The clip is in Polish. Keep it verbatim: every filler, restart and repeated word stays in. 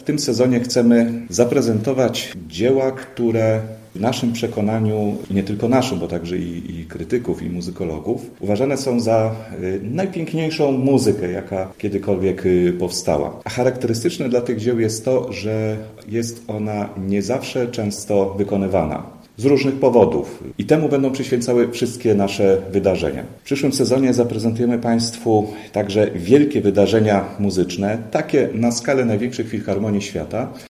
W tym sezonie chcemy zaprezentować dzieła, które w naszym przekonaniu, i nie tylko naszym, bo także i, i krytyków, i muzykologów, uważane są za y, najpiękniejszą muzykę, jaka kiedykolwiek y, powstała. A charakterystyczne dla tych dzieł jest to, że jest ona nie zawsze często wykonywana. Z różnych powodów. I temu będą przyświęcały wszystkie nasze wydarzenia. W przyszłym sezonie zaprezentujemy Państwu także wielkie wydarzenia muzyczne, takie na skalę największych filharmonii świata.